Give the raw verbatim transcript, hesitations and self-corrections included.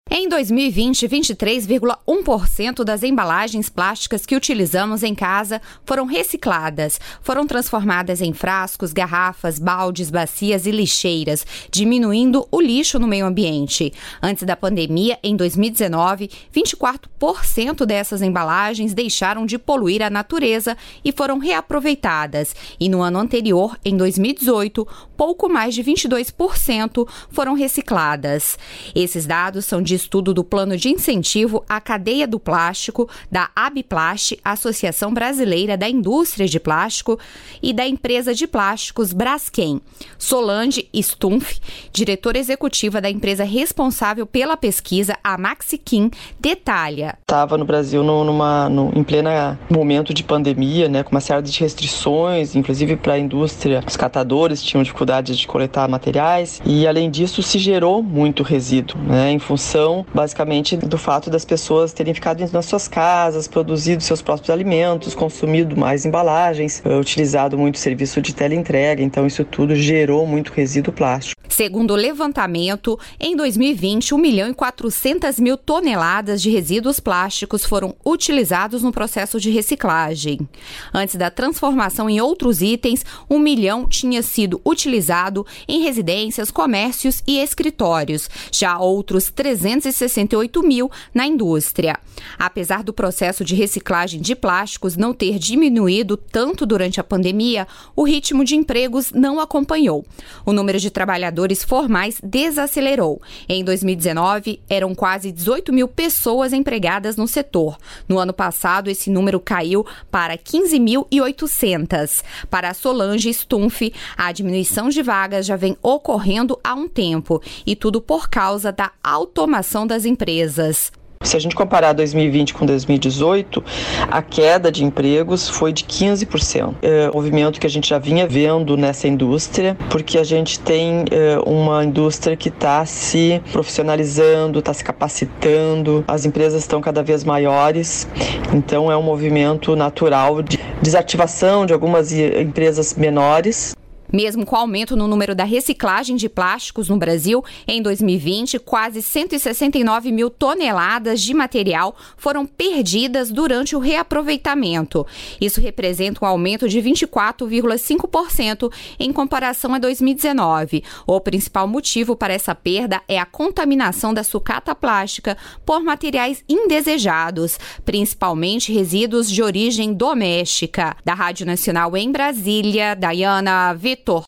Em dois mil e vinte, vinte e três vírgula um por cento das embalagens plásticas que utilizamos em casa foram recicladas. Foram transformadas em frascos, garrafas, baldes, bacias e lixeiras, diminuindo o lixo no meio ambiente. Antes da pandemia, em dois mil e dezenove, vinte e quatro por cento dessas embalagens deixaram de poluir a natureza e foram reaproveitadas. E no ano anterior, em dois mil e dezoito, pouco mais de vinte e dois por cento foram recicladas. Esses dados são de estudo do Plano de Incentivo à Cadeia do Plástico, da Abiplast, Associação Brasileira da Indústria de Plástico, e da empresa de plásticos Braskem. Solange Stumpf, diretora executiva da empresa responsável pela pesquisa, a Maxiquim, detalha. Estava no Brasil no, numa, no, em pleno momento de pandemia, né, com uma série de restrições, inclusive para a indústria. Os catadores tinham dificuldade de coletar materiais e, além disso, se gerou muito resíduo, né, em função basicamente do fato das pessoas terem ficado nas suas casas, produzido seus próprios alimentos, consumido mais embalagens, utilizado muito serviço de teleentrega, então isso tudo gerou muito resíduo plástico. Segundo o levantamento, em dois mil e vinte, um milhão e quatrocentas mil toneladas de resíduos plásticos foram utilizados no processo de reciclagem. Antes da transformação em outros itens, um milhão tinha sido utilizado em residências, comércios e escritórios, já outros trezentos e sessenta e oito mil na indústria. Apesar do processo de reciclagem de plásticos não ter diminuído tanto durante a pandemia, o ritmo de empregos não acompanhou. O número de trabalhadores formais desacelerou. Em dois mil e dezenove, eram quase dezoito mil pessoas empregadas no setor. No ano passado, esse número caiu para quinze mil e oitocentas. Para a Solange Stumpf, a diminuição de vagas já vem ocorrendo há um tempo, e tudo por causa da automação das empresas. Se a gente comparar dois mil e vinte com dois mil e dezoito, a queda de empregos foi de quinze por cento. É um movimento que a gente já vinha vendo nessa indústria, porque a gente tem é, uma indústria que está se profissionalizando, está se capacitando, as empresas estão cada vez maiores, então é um movimento natural de desativação de algumas empresas menores. Mesmo com o aumento no número da reciclagem de plásticos no Brasil, em dois mil e vinte, quase cento e sessenta e nove mil toneladas de material foram perdidas durante o reaproveitamento. Isso representa um aumento de vinte e quatro vírgula cinco por cento em comparação a dois mil e dezenove. O principal motivo para essa perda é a contaminação da sucata plástica por materiais indesejados, principalmente resíduos de origem doméstica. Da Rádio Nacional em Brasília, Dayana Vitor.